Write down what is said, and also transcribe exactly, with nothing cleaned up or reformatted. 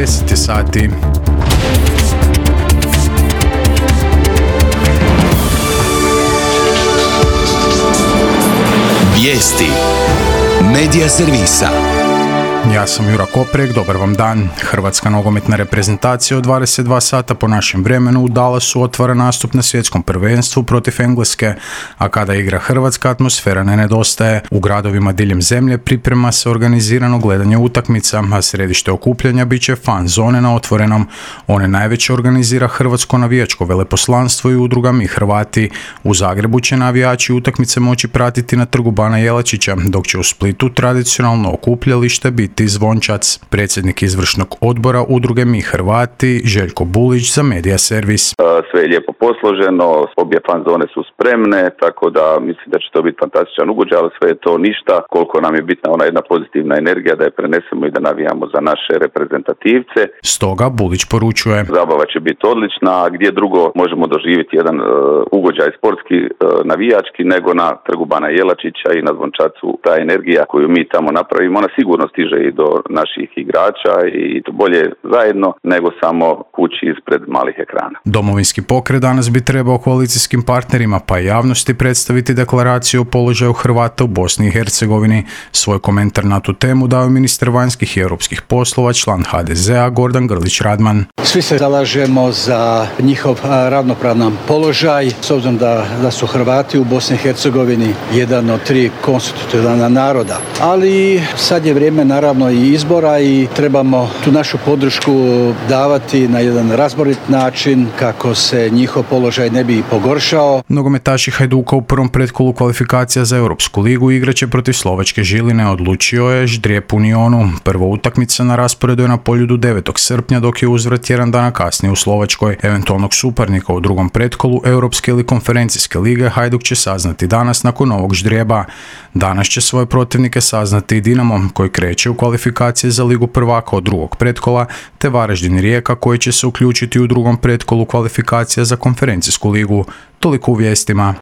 deset sati. Vijesti Medija servisa. Ja sam Jura Koprek, dobar vam dan. Hrvatska nogometna reprezentacija od dvadeset dva sata po našem vremenu u Dallasu otvara nastup na svjetskom prvenstvu protiv Engleske, a kada igra Hrvatska atmosfera ne nedostaje. U gradovima diljem zemlje priprema se organizirano gledanje utakmica, a središte okupljanja bit će fan zone na otvorenom. One najveće organizira Hrvatsko navijačko veleposlanstvo i udruga Mi Hrvati. U Zagrebu će navijači utakmice moći pratiti na trgu Bana Jelačića, dok će u Splitu tradicionalno okupljalište biti Zvončac. Predsjednik izvršnog odbora udruge Mi Hrvati Željko Bulić za Medija servis. Sve je lijepo posloženo, obje fan zone su spremne, tako da mislim da će to biti fantastičan ugođaj, ali sve je to ništa koliko nam je bitna ona jedna pozitivna energija da je prenesemo i da navijamo za naše reprezentativce. Stoga Bulić poručuje: zabava će biti odlična, a gdje drugo možemo doživjeti jedan uh, ugođaj sportski, uh, navijački, nego na trgu Bana Jelačića i na Zvončacu. Ta energija koju mi tamo napravimo, ona sigurno stiže i do naših igrača i to bolje zajedno nego samo kući ispred malih ekrana. Domovinski pokret danas bi trebao koalicijskim partnerima pa i javnosti predstaviti deklaraciju o položaju Hrvata u Bosni i Hercegovini. Svoj komentar na tu temu dao je ministar vanjskih i europskih poslova, član ha de zea Gordan Grlić Radman. Svi se zalažemo za njihov ravnopravan položaj, s obzirom da, da su Hrvati u Bosni i Hercegovini jedan od tri konstitutivna naroda. Ali sad je vrijeme naravno i izbora i trebamo tu našu podršku davati na jedan razborit način kako se njihov položaj ne bi pogoršao. Nogometaši Hajduka u prvom pretkolu kvalifikacija za Europsku ligu igraće protiv Slovačke Žiline, odlučio je Ždrijep Unionu. Prva utakmica na rasporedu je na Poljudu devetog srpnja, dok je uzvrat jedan dana kasnije u Slovačkoj. Eventualnog suparnika u drugom pretkolu Europske ili konferencijske lige Hajduk će saznati danas nakon ovog ždrijeba. Danas će svoje protivnike saznati i Dinamo, koji kreće u kvalifikacije za Ligu prvaka od drugog pretkola, te Varaždin i Rijeka, koji će se uključiti u drugom pretkolu kvalifikacija za konferencijsku ligu. Toliko u vijestima.